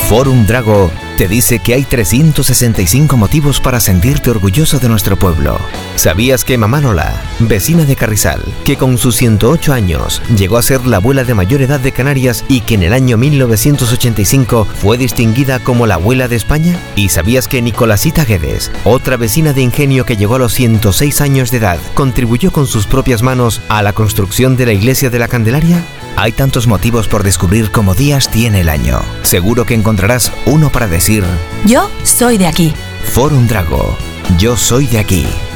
Forum Drago te dice que hay 365 motivos para sentirte orgulloso de nuestro pueblo. ¿Sabías que Mamá Lola, vecina de Carrizal, que con sus 108 años llegó a ser la abuela de mayor edad de Canarias y que en el año 1985 fue distinguida como la abuela de España? ¿Y sabías que Nicolasita Guedes, otra vecina de Ingenio que llegó a los 106 años de edad, contribuyó con sus propias manos a la construcción de la iglesia de la Candelaria? Hay tantos motivos por descubrir como días tiene el año. Seguro que encontrarás uno para decir: yo soy de aquí. Forum Drago, yo soy de aquí.